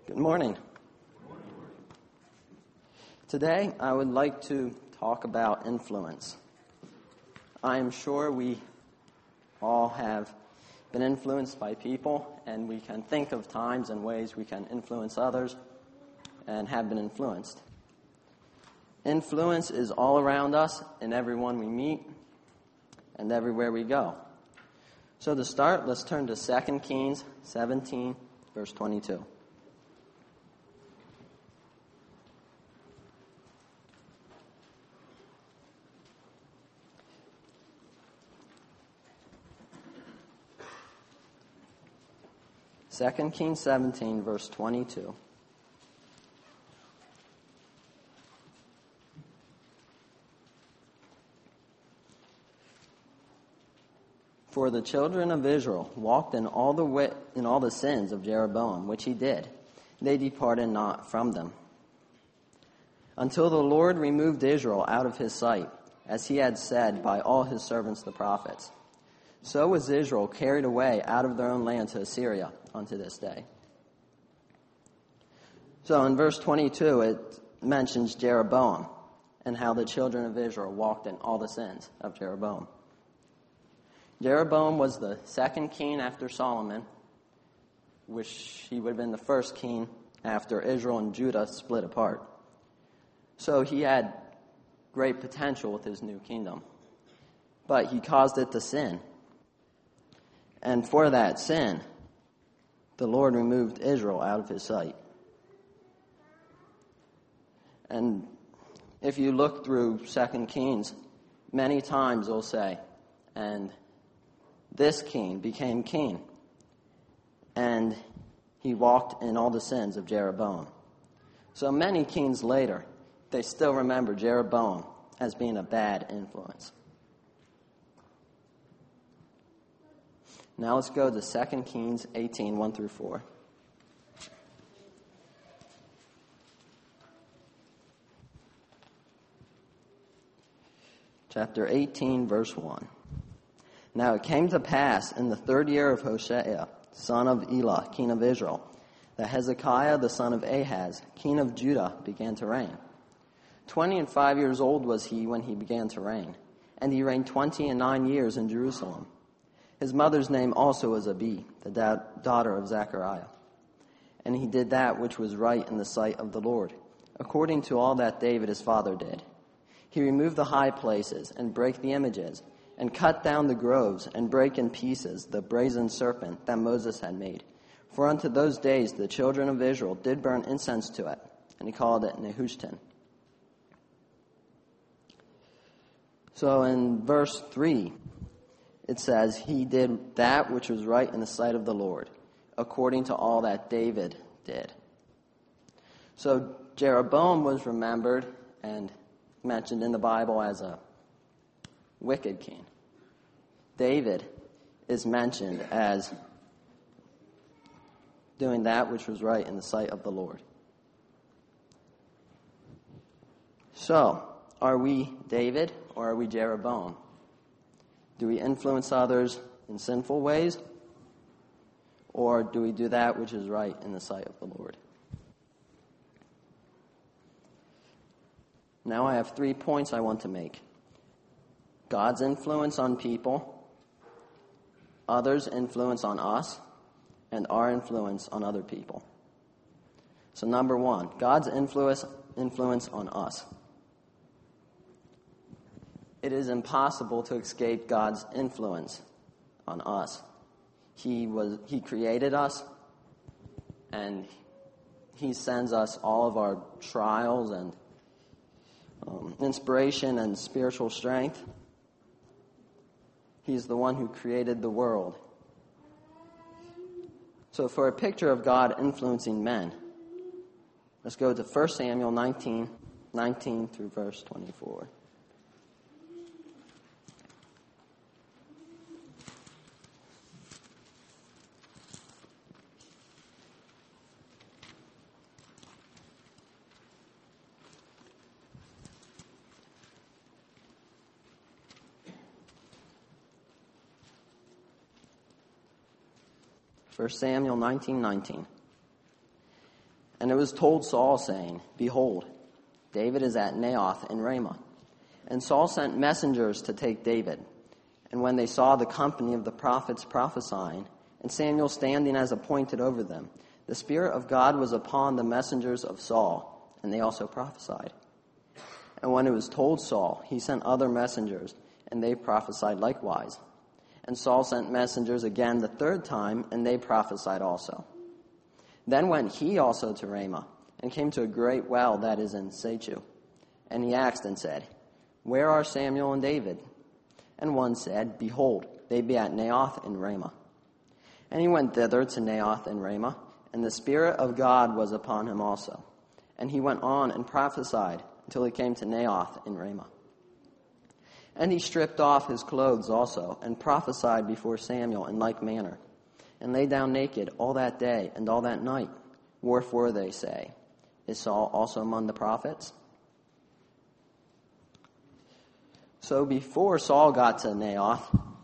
Good morning. Today, I would like to talk about influence. I am sure we all have been influenced by people, and we can think of times and ways we can influence others and have been influenced. Influence is all around us in everyone we meet and everywhere we go. So to start, let's turn to 2 Kings 17, verse 22. 2 Kings 17, verse 22. For the children of Israel walked in all the sins of Jeroboam, which he did. They departed not from them, until the Lord removed Israel out of his sight, as he had said by all his servants the prophets. So was Israel carried away out of their own land to Assyria unto this day. So in verse 22, it mentions Jeroboam and how the children of Israel walked in all the sins of Jeroboam. Jeroboam was the second king after Solomon, which he would have been the first king after Israel and Judah split apart. So he had great potential with his new kingdom, but he caused it to sin. And for that sin, the Lord removed Israel out of his sight. And if you look through 2 Kings, many times it'll say, and this king became king, and he walked in all the sins of Jeroboam. So many kings later, they still remember Jeroboam as being a bad influence. Now let's go to 2 Kings 18, 1 through 4. Chapter 18, verse 1. Now it came to pass in the 3rd year of Hoshea, son of Elah, king of Israel, that Hezekiah, the son of Ahaz, king of Judah, began to reign. 25 years old was he when he began to reign, and he reigned 29 years in Jerusalem. His mother's name also was Abi, the daughter of Zechariah. And he did that which was right in the sight of the Lord, according to all that David his father did. He removed the high places, and brake the images, and cut down the groves, and brake in pieces the brazen serpent that Moses had made. For unto those days the children of Israel did burn incense to it, and he called it Nehushtan. So in verse 3, it says, he did that which was right in the sight of the Lord, according to all that David did. So Jeroboam was remembered and mentioned in the Bible as a wicked king. David is mentioned as doing that which was right in the sight of the Lord. So, are we David or are we Jeroboam? Do we influence others in sinful ways, or do we do that which is right in the sight of the Lord? Now I have 3 points I want to make. God's influence on people, others' influence on us, and our influence on other people. So number 1, God's influence on us. It is impossible to escape God's influence on us. He created us, and he sends us all of our trials and inspiration and spiritual strength. He's the one who created the world. So for a picture of God influencing men, let's go to 1 Samuel 19 through verse 24. 1 Samuel 19:19. And it was told Saul, saying, Behold, David is at Naioth in Ramah. And Saul sent messengers to take David. And when they saw the company of the prophets prophesying, and Samuel standing as appointed over them, the Spirit of God was upon the messengers of Saul, and they also prophesied. And when it was told Saul, he sent other messengers, and they prophesied likewise. And Saul sent messengers again the third time, and they prophesied also. Then went he also to Ramah, and came to a great well that is in Sechu. And he asked and said, Where are Samuel and David? And one said, Behold, they be at Naioth in Ramah. And he went thither to Naioth in Ramah, and the Spirit of God was upon him also. And he went on and prophesied until he came to Naioth in Ramah. And he stripped off his clothes also, and prophesied before Samuel in like manner, and lay down naked all that day and all that night. Wherefore they say, Is Saul also among the prophets? So before Saul got to Naioth,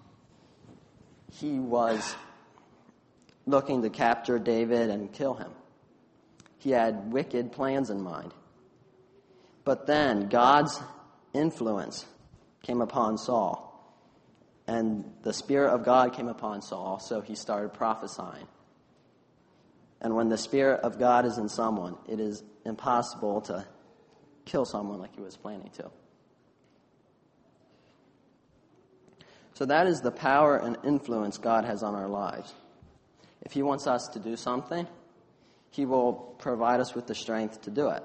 he was looking to capture David and kill him. He had wicked plans in mind. But then God's influence came upon Saul, and the Spirit of God came upon Saul, so he started prophesying. And when the Spirit of God is in someone, it is impossible to kill someone like he was planning to. So that is the power and influence God has on our lives. If he wants us to do something, he will provide us with the strength to do it.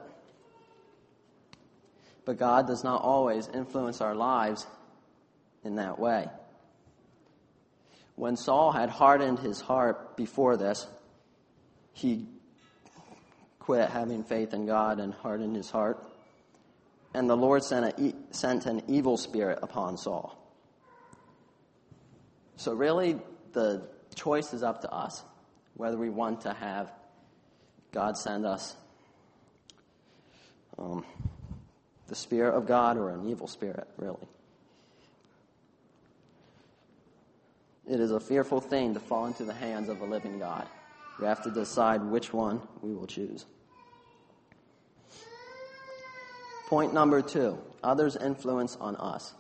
But God does not always influence our lives in that way. When Saul had hardened his heart before this, he quit having faith in God and hardened his heart. And the Lord sent an evil spirit upon Saul. So really, the choice is up to us, whether we want to have God send us the Spirit of God or an evil spirit, really. It is a fearful thing to fall into the hands of a living God. We have to decide which one we will choose. Point number 2, others' influence on us.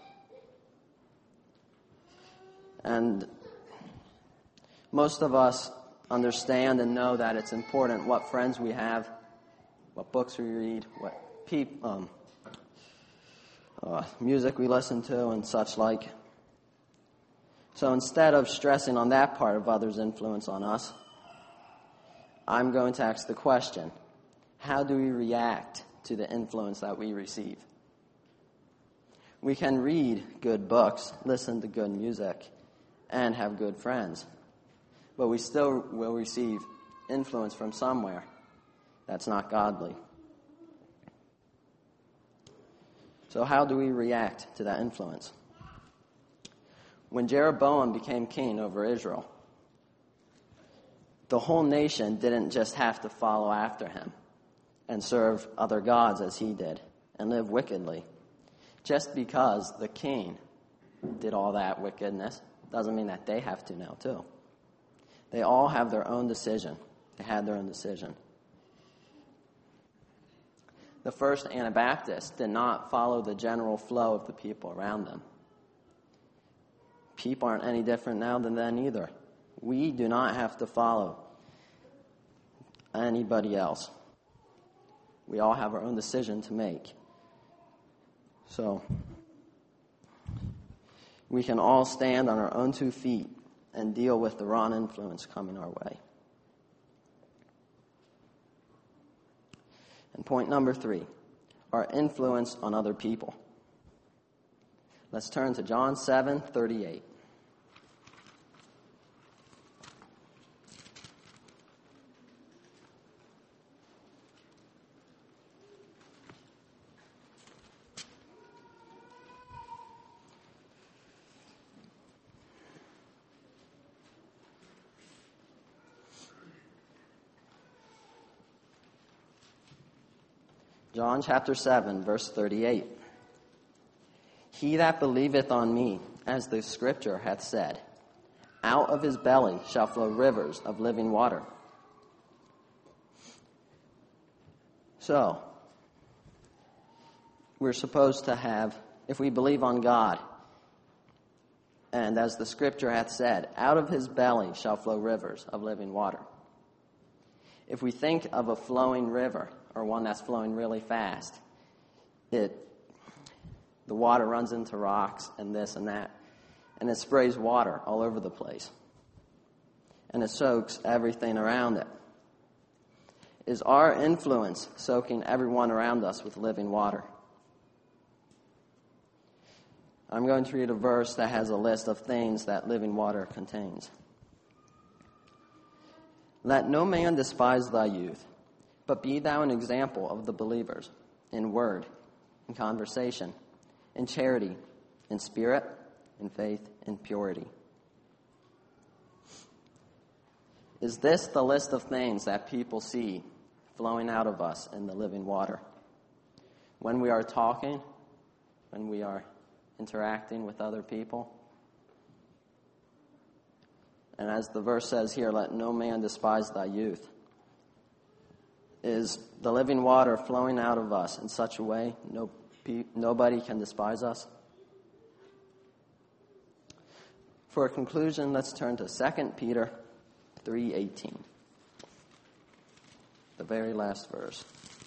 And most of us understand and know that it's important what friends we have, what books we read, what music we listen to, and such like. So instead of stressing on that part of others' influence on us, I'm going to ask the question, how do we react to the influence that we receive? We can read good books, listen to good music, and have good friends. But we still will receive influence from somewhere that's not godly. So how do we react to that influence? When Jeroboam became king over Israel, the whole nation didn't just have to follow after him and serve other gods as he did and live wickedly. Just because the king did all that wickedness doesn't mean that they have to now too. They all have their own decision. They had their own decision. The first Anabaptists did not follow the general flow of the people around them. People aren't any different now than then either. We do not have to follow anybody else. We all have our own decision to make. So, we can all stand on our own 2 feet and deal with the wrong influence coming our way. And point number 3, our influence on other people. Let's turn to John 7:38. John chapter 7, verse 38. He that believeth on me, as the scripture hath said, out of his belly shall flow rivers of living water. So, we're supposed to have, if we believe on God, and as the scripture hath said, out of his belly shall flow rivers of living water. If we think of a flowing river, or one that's flowing really fast, the water runs into rocks and this and that, and it sprays water all over the place. And it soaks everything around it. Is our influence soaking everyone around us with living water? I'm going to read a verse that has a list of things that living water contains. Let no man despise thy youth, but be thou an example of the believers in word, in conversation, in charity, in spirit, in faith, in purity. Is this the list of things that people see flowing out of us in the living water? When we are talking, when we are interacting with other people? And as the verse says here, let no man despise thy youth. Is the living water flowing out of us in such a way nobody can despise us? For a conclusion, let's turn to 2 Peter 3:18, the very last verse.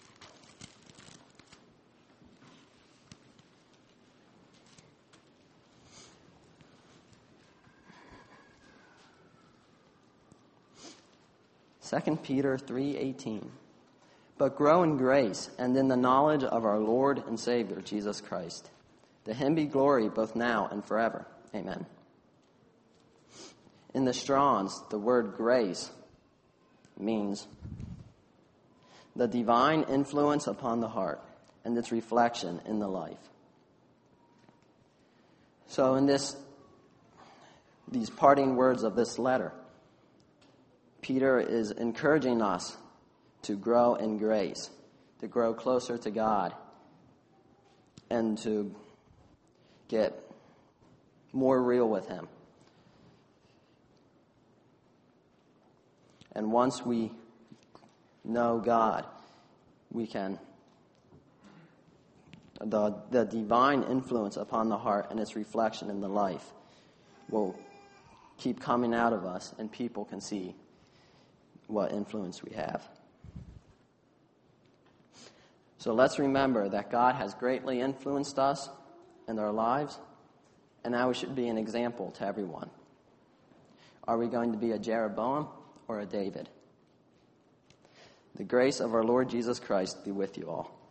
Second Peter 3:18. But grow in grace and in the knowledge of our Lord and Savior, Jesus Christ. To him be glory both now and forever. Amen. In the Strong's, the word grace means the divine influence upon the heart and its reflection in the life. So in these parting words of this letter, Peter is encouraging us to grow in grace, to grow closer to God, and to get more real with him. And once we know God, we can, the divine influence upon the heart and its reflection in the life will keep coming out of us, and people can see what influence we have. So let's remember that God has greatly influenced us and our lives, and now we should be an example to everyone. Are we going to be a Jeroboam or a David? The grace of our Lord Jesus Christ be with you all.